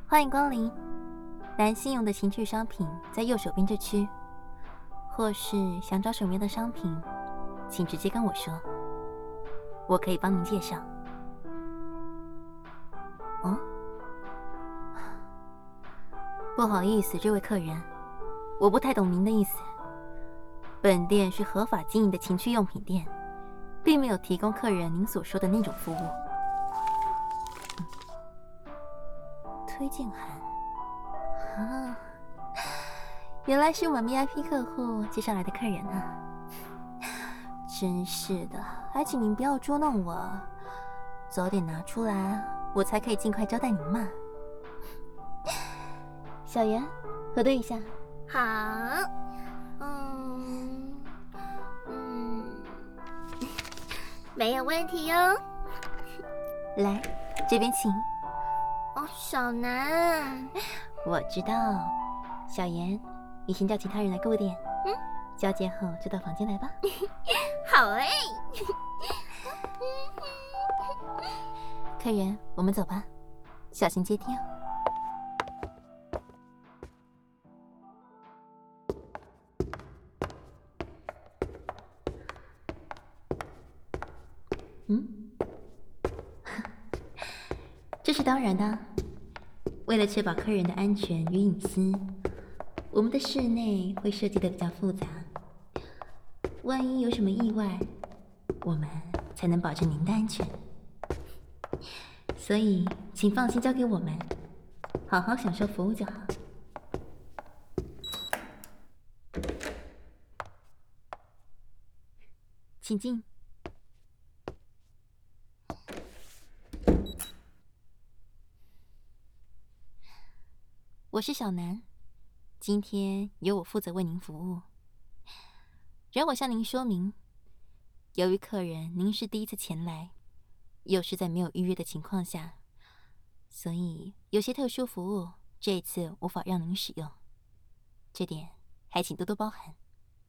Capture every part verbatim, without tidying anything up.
欢迎光临。男性用的情趣商品在右手边这区，或是想找什么样的商品，请直接跟我说，我可以帮您介绍。哦，不好意思，这位客人，我不太懂您的意思。本店是合法经营的情趣用品店，并没有提供客人您所说的那种服务。嗯、推荐函啊，原来是我们 V I P 客户介绍来的客人啊！真是的，还请您不要捉弄我，早点拿出来，我才可以尽快招待您嘛。小袁，核对一下。 好，嗯嗯，没有问题哟。 来，这边请。 哦，小南， 我知道。小妍，你先叫其他人来购点。嗯，交接后就到房间来吧。 好哎。 客人，我们走吧，小心阶梯哦。嗯，这是当然的。为了确保客人的安全与隐私，我们的室内会设计的比较复杂。万一有什么意外，我们才能保证您的安全。所以，请放心交给我们，好好享受服务就好。请进。我是小南，今天由我负责为您服务。让我向您说明，由于客人您是第一次前来，又是在没有预约的情况下，所以有些特殊服务这一次无法让您使用，这点还请多多包涵。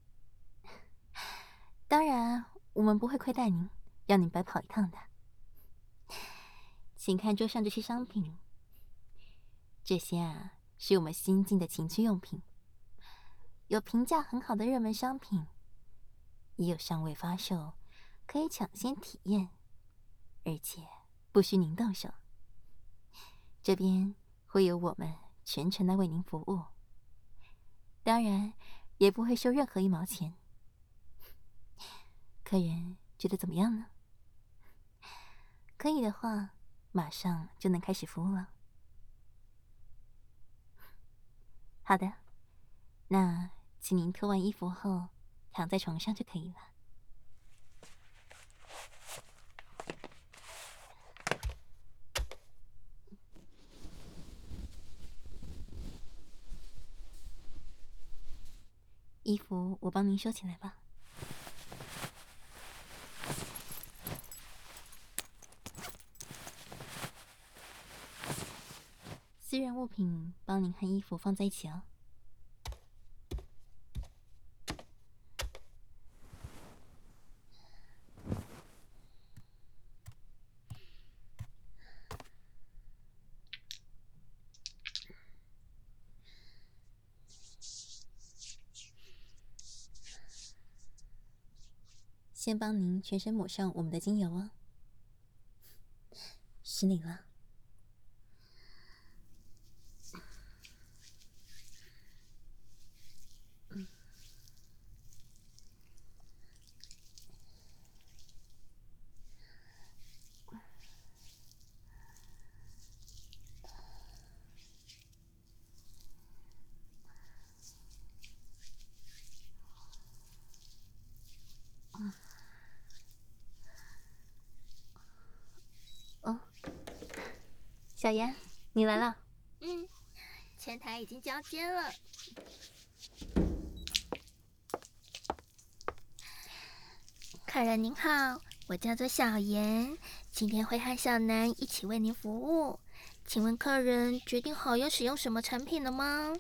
当然，我们不会亏待您，让您白跑一趟的。请看桌上这些商品，这些啊是我们新进的情趣用品，有评价很好的热门商品，也有尚未发售，可以抢先体验，而且不需您动手。这边会由我们全程来为您服务，当然也不会收任何一毛钱。客人觉得怎么样呢？可以的话，马上就能开始服务了。好的，那请您脱完衣服后躺在床上就可以了。衣服我帮您收起来吧。私人物品帮您和衣服放在一起哦。先帮您全身抹上我们的精油哦。是你了。哦，小妍，你来了。 嗯，前台已经交接了。客人您好，我叫做小妍，今天会和小南一起为您服务。请问客人决定好要使用什么产品了吗？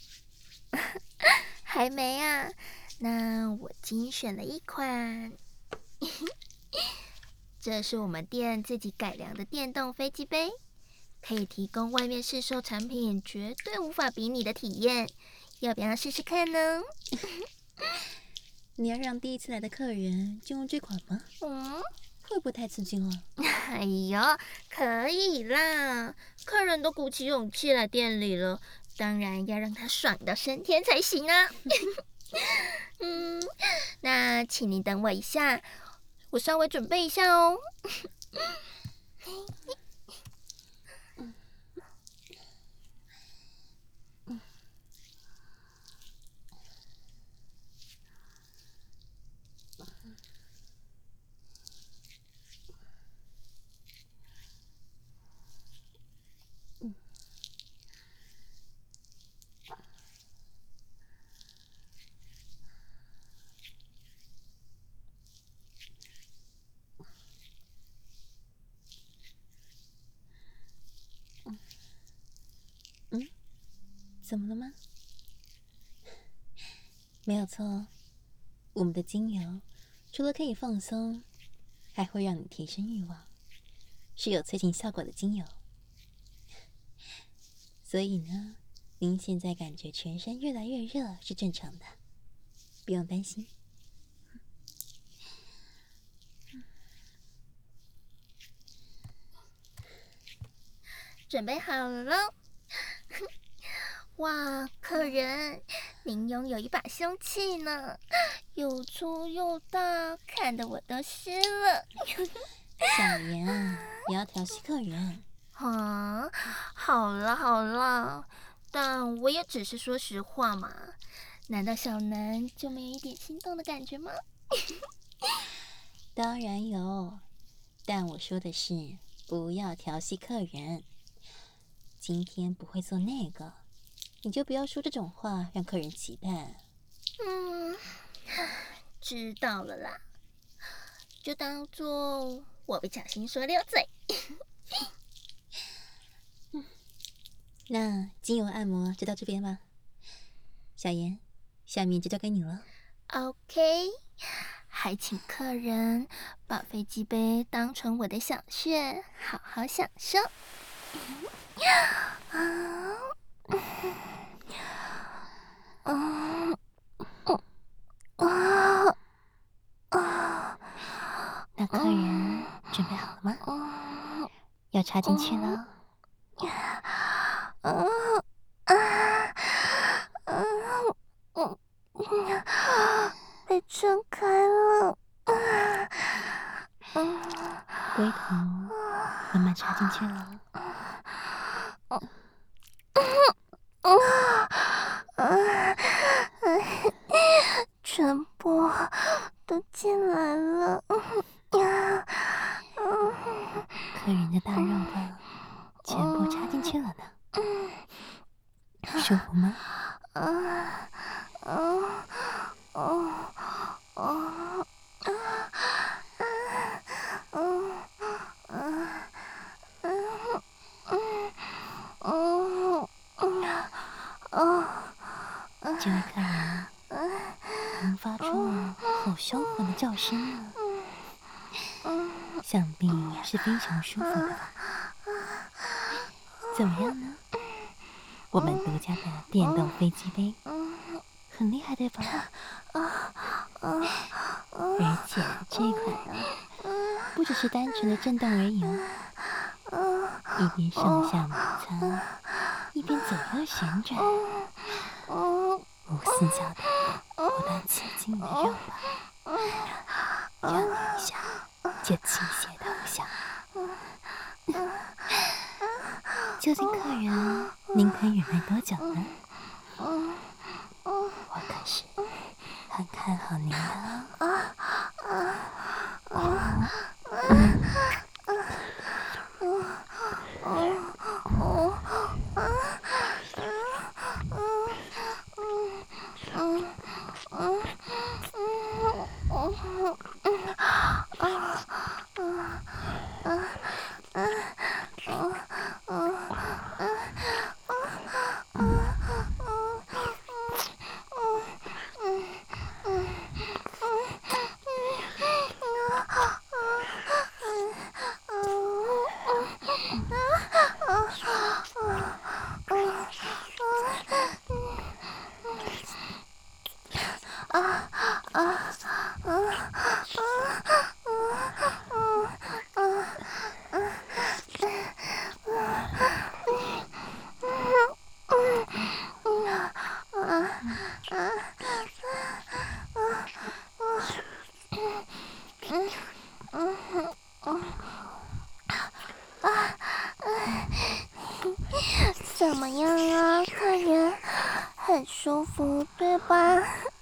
还没啊，那我精选了一款，这是我们店自己改良的电动飞机杯， 可以提供外面市售产品绝对无法比拟的体验。要不要试试看呢？ 你要让第一次来的客人就用这款吗？ 嗯， 会不会太刺激了？ 哎呦，可以啦！客人都鼓起勇气来店里了，当然要让他爽到升天才行啊！嗯，那请您等我一下，我稍微准备一下哦。 嗯，怎么了吗？没有错，我们的精油除了可以放松，还会让你提升欲望，是有催情效果的精油。所以呢，您现在感觉全身越来越热是正常的，不用担心。 准备好了。哇，客人，您拥有一把凶器呢，又粗又大，看得我都湿了。 小妍啊，不要调戏客人。 啊，好了好了，但我也只是说实话嘛。难道小南就没有一点心动的感觉吗？ 当然有，但我说的是不要调戏客人。今天不会做那个，你就不要说这种话，让客人期待。 嗯，知道了啦，就当做我不小心说溜嘴。 那精油按摩就到这边吧，小妍，下面就交给你了。 OK， 还请客人把飞机杯当成我的小穴，好好享受。 那客人准备好了吗？要插进去了。 被撑开了。 龟头慢慢插进去了。 全部都进来了。 客人的大肉棒全部插进去了呢，舒服吗？这位客人，您发出了好销魂的叫声呢，想必是非常舒服的吧？怎么样呢？我们独家的电动飞机杯，很厉害对吧？而且这一款啊，不只是单纯的震动而已哦，一边上下摩擦，一边左右旋转，无死角的不断刺激你的肉棒，让你一下就倾泻投降。究竟客人您可以忍耐多久呢？我可是很看好您的哦。 怎么样啊，客人？很舒服，对吧？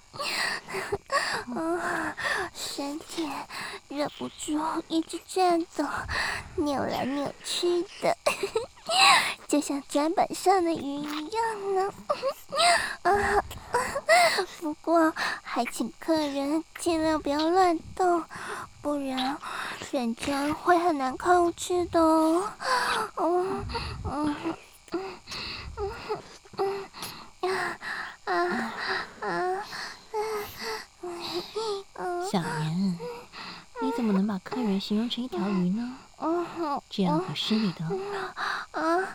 嗯，身体忍不住一直颤抖，扭来扭去的，就像砧板上的鱼一样呢。啊，不过还请客人尽量不要乱动，不然人家会很难控制的哦。嗯嗯嗯嗯嗯啊啊啊！ 小妍，你怎么能把客人形容成一条鱼呢？这样很失礼的哦。 啊，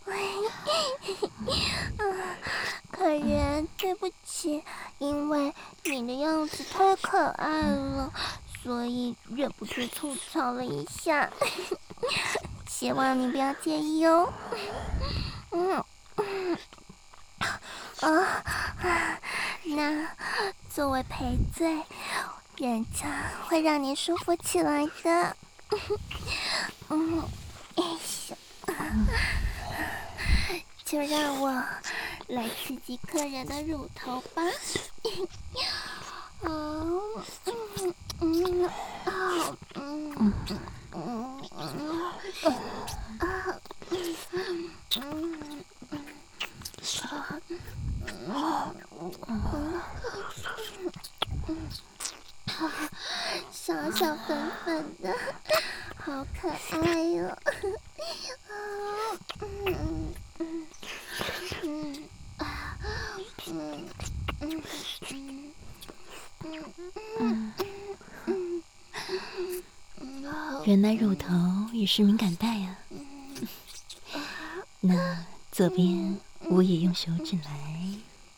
客人，对不起，因为你的样子太可爱了，所以忍不住吐槽了一下，希望你不要介意哦。嗯。啊，那作为赔罪，人家会让你舒服起来的。嗯，哎呀，就让我来刺激客人的乳头吧。嗯嗯嗯啊嗯嗯嗯啊嗯小小粉粉的，好可爱哟！嗯嗯嗯啊嗯嗯嗯嗯，原来乳头也是敏感带啊。那左边我也用手指来。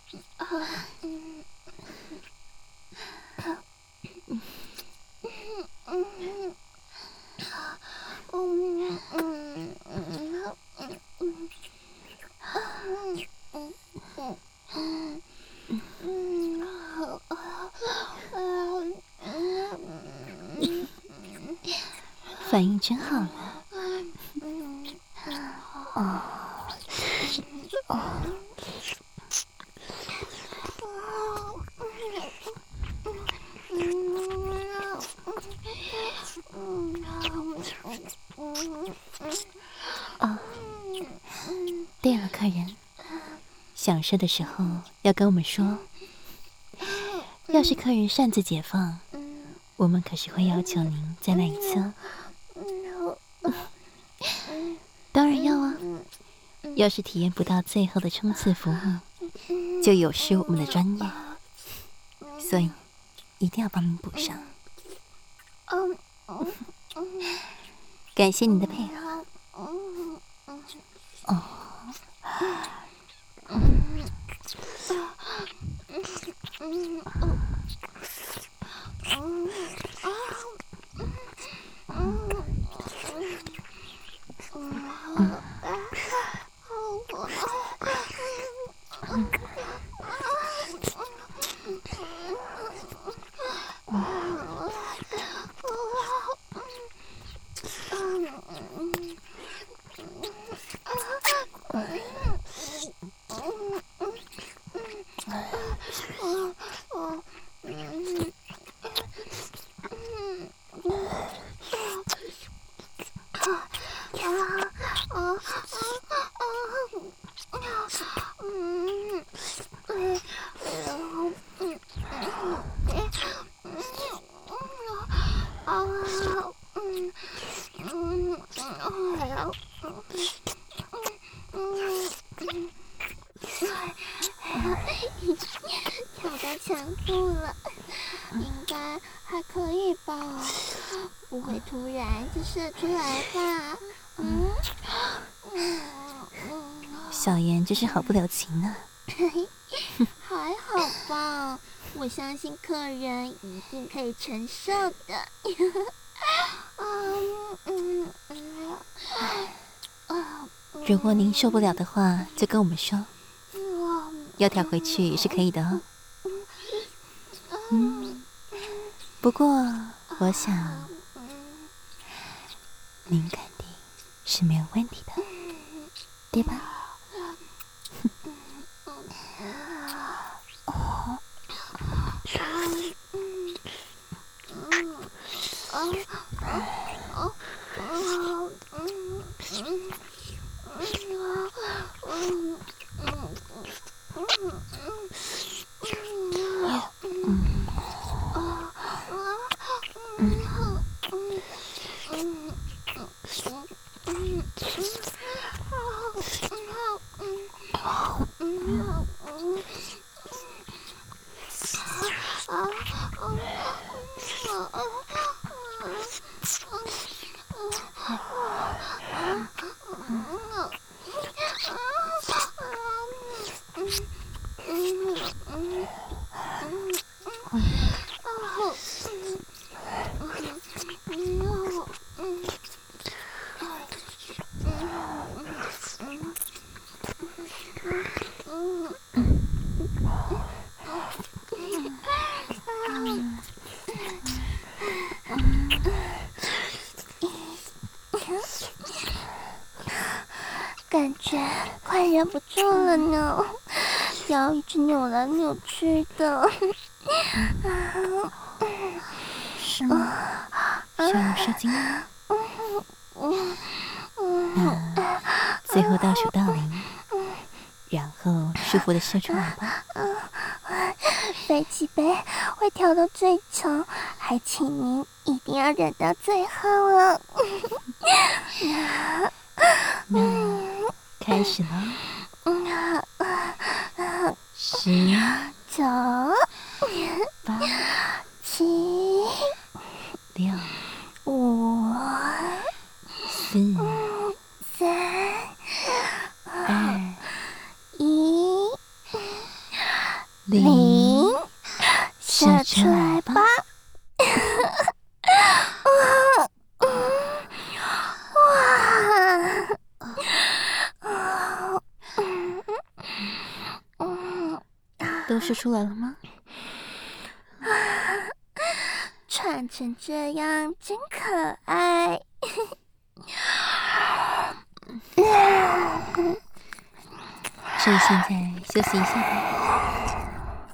反应真好了。哦哦。哦，对了，客人，享受的时候要跟我们说。要是客人擅自解放，我们可是会要求您再来一次哦。当然要啊！要是体验不到最后的冲刺服务，就有失我们的专业。所以一定要帮您补上。感谢您的配合。哦。 挑到强度了，应该还可以吧？不会突然就射出来吧？嗯嗯， 小妍真是好不留情啊。 还好吧，我相信客人一定可以承受的。嗯嗯嗯啊！ 如果您受不了的话，就跟我们说，要调回去也是可以的哦。嗯，不过我想您肯定是没有问题的，对吧？ 感觉快忍不住了呢，腰一直扭来扭去的。 是吗？需要射精吗？那最后倒数到零，然后舒服的射出来吧。 飞机杯会跳到最长，还请您一定要忍到最后了。 那开始了。十、 九、 八、 七、 六、 五、 四、 三、 二、 一、 零， 零，射射出出来吧。 来吧！ 都射出来了吗？ 穿成这样真可爱。 所以现在休息一下吧。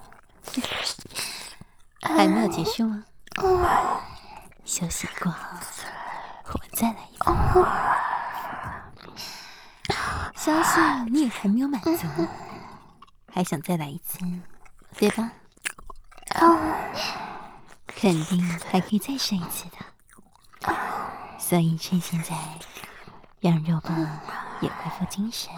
还没有结束吗？休息过后，我们再来一次。相信你也还没有满足，还想再来一次，对吧？肯定还可以再射一次的。所以趁现在，让肉棒也恢复精神。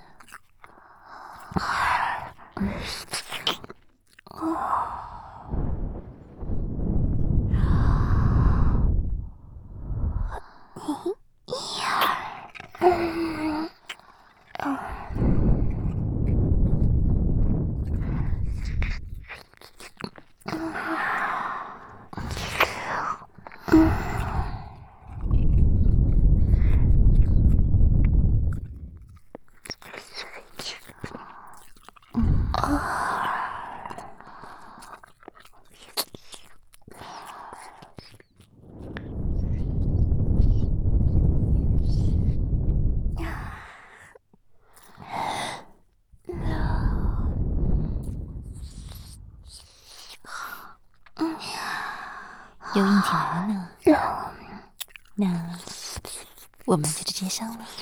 又硬起来了呢。那我们就直接上了。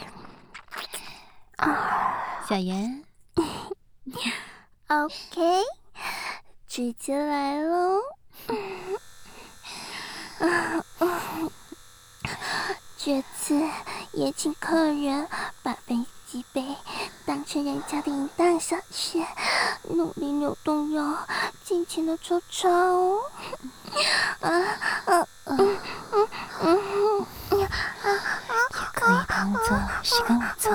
小圆 OK， 直接来喽。这次也请客人把飞机杯当成人家的淫荡小穴，努力扭动腰，尽情的抽插哦。啊啊嗯嗯嗯， 也可以当做是跟我做。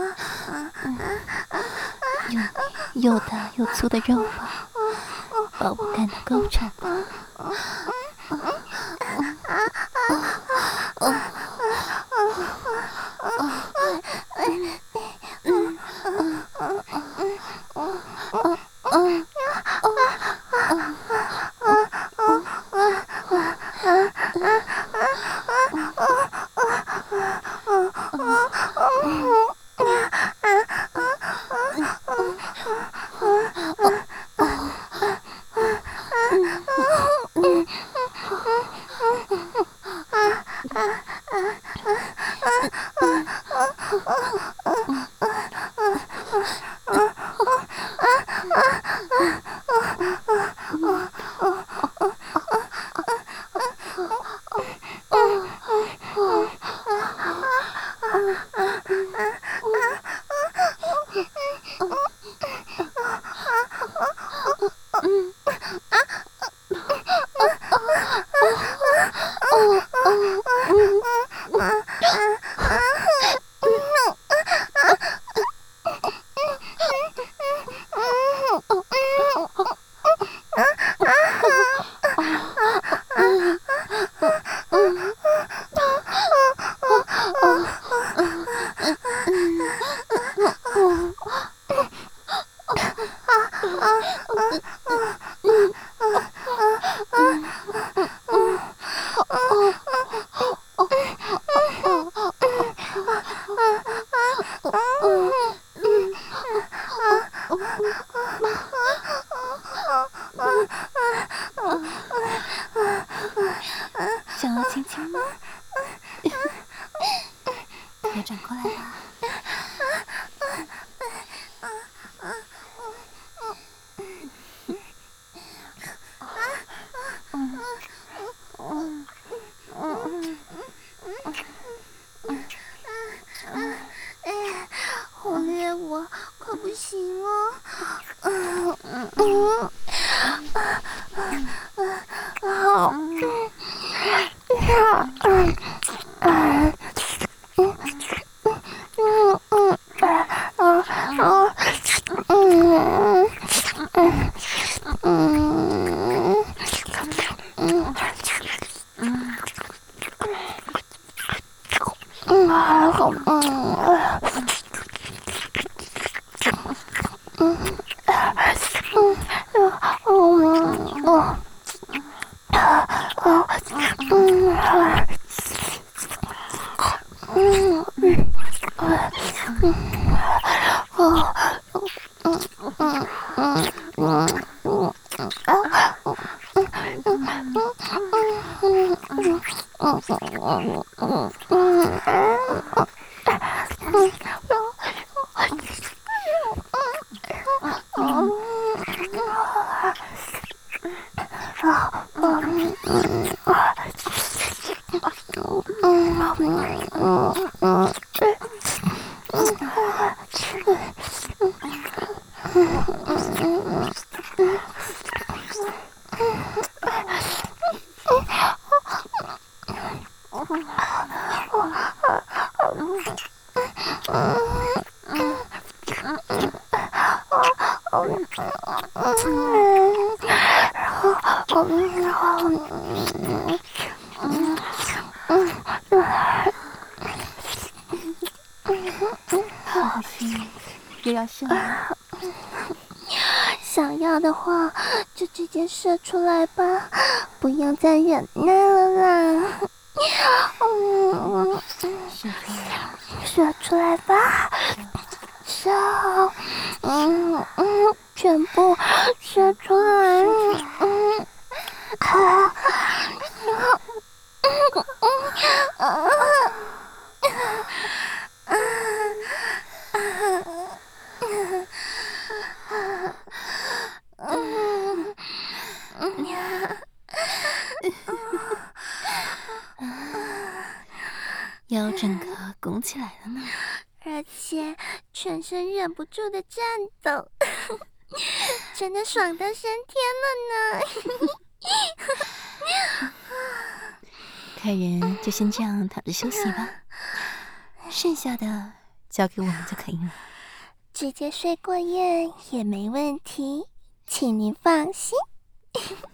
又又大又粗的肉棒，把我干得够呛吧。 想要亲亲吗？别转过来吧。 好虐我，可不行哦。 好心又要射了。 想要的话就直接射出来吧，不用再忍耐了啦。嗯， 射出来， 射出来吧，射，嗯嗯，全部射出来，嗯，啊，嗯嗯腰整个拱起来了呢， 而且全身忍不住的颤抖，真的爽到升天了呢！ 客人就先这样躺着休息吧，剩下的交给我们就可以了。 直接睡过夜也没问题，请您放心。